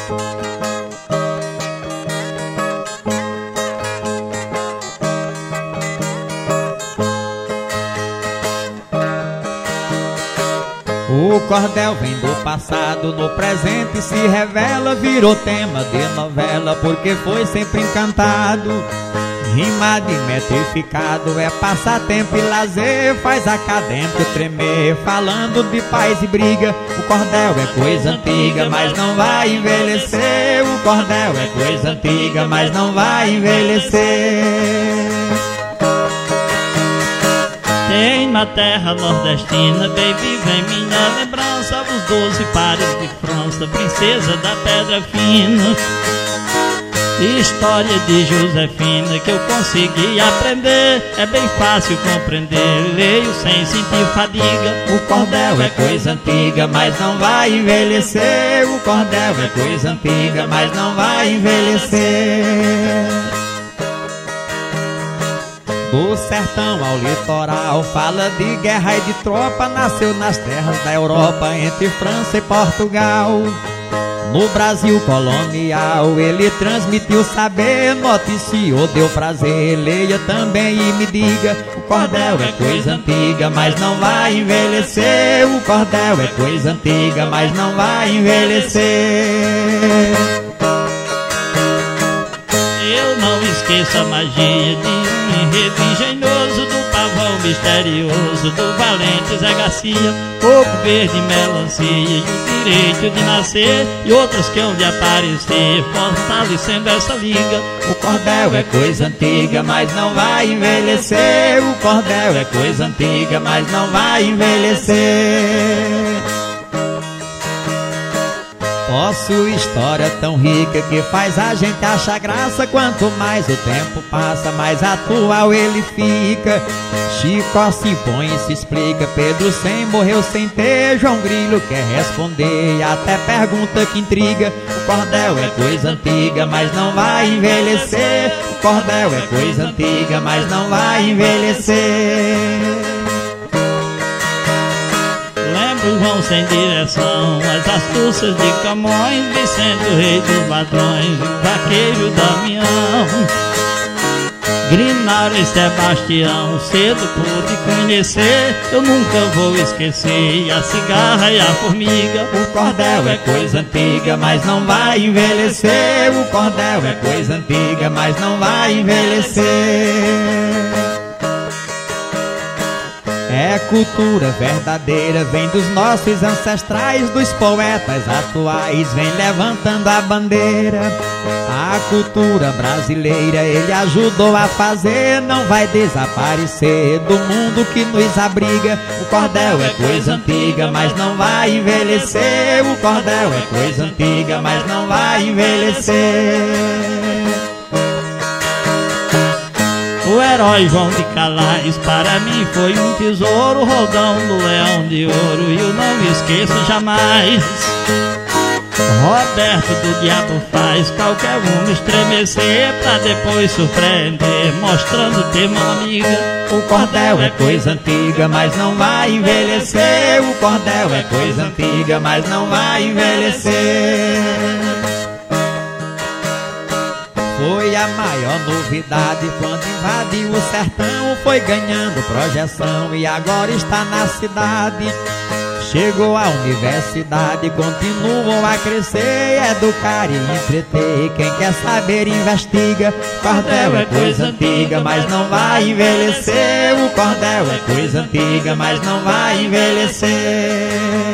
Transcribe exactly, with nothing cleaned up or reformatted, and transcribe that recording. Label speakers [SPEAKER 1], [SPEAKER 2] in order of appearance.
[SPEAKER 1] O cordel vem do passado, no presente se revela, virou tema de novela, porque foi sempre encantado. Rimado e metrificado, é passatempo e lazer, faz acadêmico tremer, falando de paz e briga. O cordel é coisa antiga, mas não vai envelhecer. O cordel é coisa antiga, mas não vai envelhecer.
[SPEAKER 2] Tem na terra nordestina, baby, vem minha lembrança, os doze pares de França, princesa da pedra fina. História de Josefina que eu consegui aprender, é bem fácil compreender, leio sem sentir fadiga.
[SPEAKER 1] O cordel é coisa antiga, mas não vai envelhecer. O cordel é coisa antiga, mas não vai envelhecer. Do sertão ao litoral, fala de guerra e de tropa, nasceu nas terras da Europa, entre França e Portugal. No Brasil colonial, ele transmitiu saber, noticiou, deu prazer, leia também e me diga. O cordel é coisa antiga, mas não vai envelhecer. O cordel é coisa antiga, mas não vai envelhecer.
[SPEAKER 2] Eu não esqueço a magia de um enredo engenhoso, do pavão misterioso, do valente Zé Garcia, coco verde, melancia e o direito de nascer, e outros que hão de aparecer, fortalecendo essa liga.
[SPEAKER 1] O cordel é coisa antiga, mas não vai envelhecer. O cordel é coisa antiga, mas não vai envelhecer. Posso história tão rica que faz a gente achar graça. Quanto mais o tempo passa, mais atual ele fica. Chico se impõe e se explica, Pedro sem morreu sem ter, João Grilo quer responder, até pergunta que intriga. O cordel é coisa antiga, mas não vai envelhecer. O cordel é coisa antiga, mas não vai envelhecer.
[SPEAKER 2] Vão sem direção, as astúcias de Camões, Vicente, o rei dos ladrões, o vaqueiro Damião, Grinário e Sebastião, cedo pude conhecer, eu nunca vou esquecer a cigarra e a formiga.
[SPEAKER 1] O cordel é coisa antiga, mas não vai envelhecer. O cordel é coisa antiga, mas não vai envelhecer. É cultura verdadeira, vem dos nossos ancestrais, dos poetas atuais, vem levantando a bandeira. A cultura brasileira ele ajudou a fazer, não vai desaparecer do mundo que nos abriga. O cordel é coisa antiga, mas não vai envelhecer. O cordel é coisa antiga, mas não vai envelhecer.
[SPEAKER 2] O herói João de Calais para mim foi um tesouro, Roldão do Leão de Ouro e eu não me esqueço jamais. Roberto do Diabo faz qualquer um estremecer, pra depois surpreender, mostrando ter uma amiga.
[SPEAKER 1] O cordel é coisa antiga, mas não vai envelhecer. O cordel é coisa antiga, mas não vai envelhecer. Foi a maior novidade quando invadiu o sertão, foi ganhando projeção e agora está na cidade. Chegou à universidade, continuou a crescer, educar e entreter. Quem quer saber investiga. Cordel é coisa antiga, mas não vai envelhecer. O cordel é coisa antiga, mas não vai envelhecer.